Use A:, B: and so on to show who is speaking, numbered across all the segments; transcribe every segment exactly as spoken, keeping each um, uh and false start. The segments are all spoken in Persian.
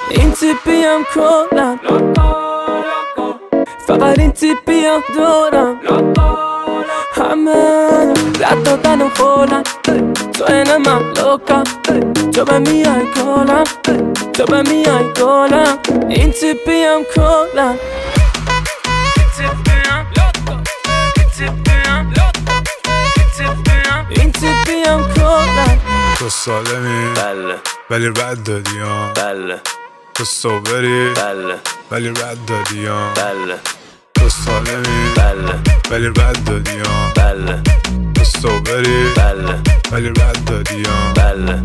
A: این تیپیم کلم، فقط این تیپیم دورم، همه رد دادن و خولم، تو این من لوکم، تو به میای گلم، تو به میای گلم. این تیپیم کلم، این تیپیم کلم.
B: تو سالمی
A: بله
B: ولی رد دادی ها،
A: بله
B: تو صوبری
A: بله
B: ولی رد دادی ها،
A: بله
B: تو سالمی
A: بله
B: ولی رد دادی ها،
A: بله
B: تو صوبری
A: بله
B: ولی رد دادی ها.
A: بله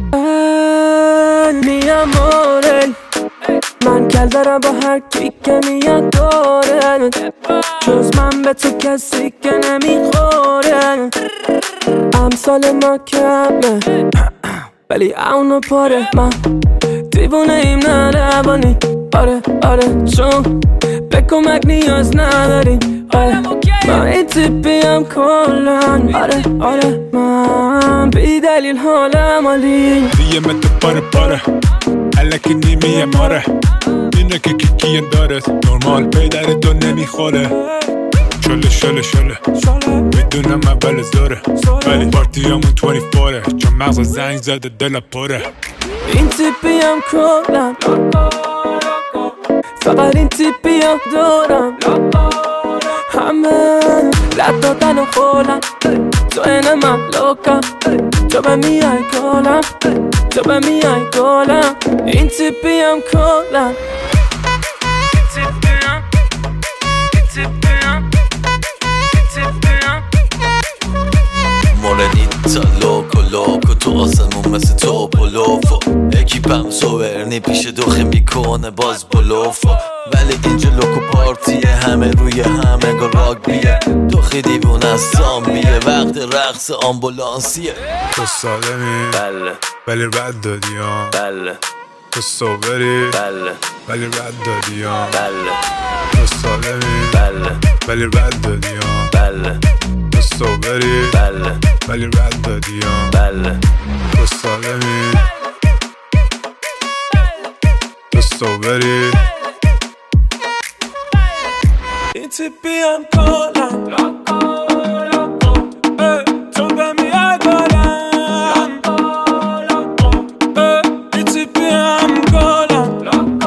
A: می amore، من کل دارم با هر کی که میاد دوره، جز من به تو کسی که نمیخوره. امثال ما کمه ولی اونو پاره، من دیوونه ایم نه روانی. آره آره چون به کمک نیاز نداریم. آره من این تیپیم کلن. آره آره من بی دلیل حالم عالی.
B: دیگه من تو پاره پاره الکی نیمیه ماره، اینه که کیکیه دارت نرمال پیدر تو نمیخوره. شله شله شله میدونم اول زوره ولی پارتی همون بیست و چهاره، چون مغز زنگ زده دل پره.
A: این تیپیم کلم، فقط این تیپیم دورم، همه رد دادن و خولم، تو این من لوکم، تو به میای گلم، تو به میای گلم. این تیپیم کلم،
C: مورنیتا لوکو لوکو تو آسمون مثل تو پلوفو، اکیپم سوورنی پیش دوخه میکنه باز بلوفو، ولی اینجا لوکو پارتیه همه روی همه گا راگبیه، دوخی دیوونه از زامبیه وقت رقص آمبولانسیه.
B: تو سالمی
A: بله
B: ولی رد دادی ها،
A: بله
B: تو صوبری
A: بله
B: ولی رد دادی ها،
A: بله
B: تو سالمی
A: بله
B: ولی رد دادی ها،
A: بله
B: تو صوبری
A: بله
B: ولی رد دادی ها،
A: بله
B: تو سالمی تو صوبری.
A: این تیپیم کلم، تو به میای گلم، این تیپیم کلم،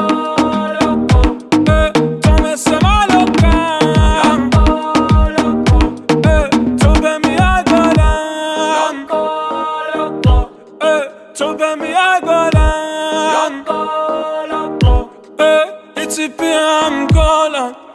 A: تو مثل مالکم، تو به میای گلم، تو به میای گلم، این تیپیم کلم.